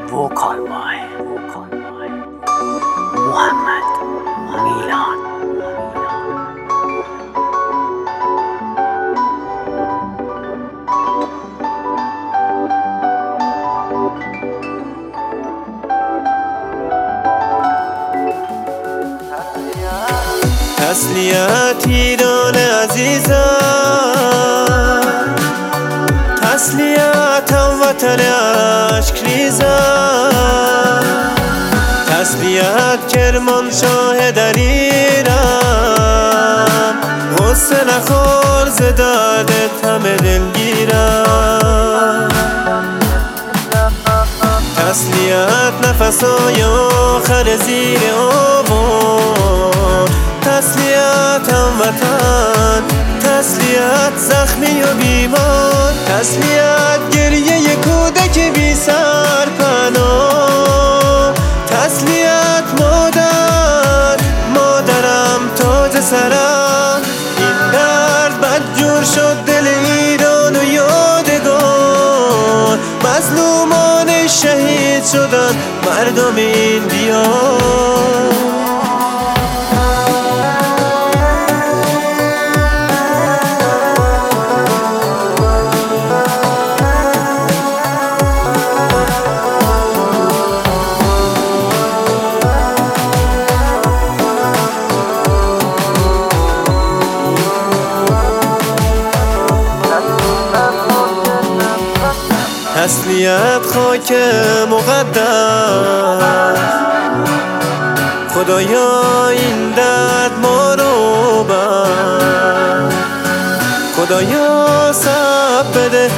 vocal by Muhammad Milan. تسلیت ایران عزیزم، تسلیت هموطن اشکریزم، تسلیت کرمانشاه دلیرم، غصه نخور ز دردت همه دلگیرم. تسلیت نفسای آخر زیر آوار، تسلیت هموطن، تسلیت زخمی و بیمار، تسلیت گریه کودک بی سرپناه، تسلیت مادرم تاج سرم. این درد بدجور شد دل ایران و یادگار، مظلومان شهید شدن مردم این دیار. تسلیت خاک مقدس، خدایا این درد ما رو بر، خدایا صبر بده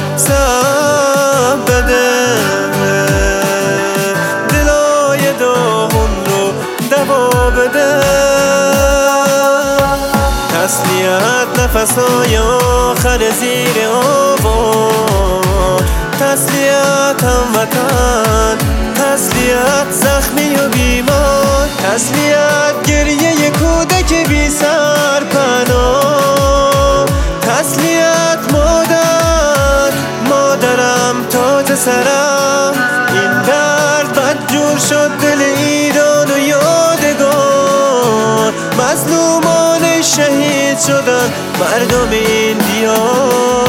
دلای داغون رو دوا بده. تسلیت نفسای آخر زیر آوار، تسلیت هموطن، تسلیت زخمی و بیمار، تسلیت گریه کودک بی سرپناه، تسلیت مادرم تاج سرم. این درد بدجور شد دل ایران و یادگار، مظلومان شهید شدن مردم این دیار.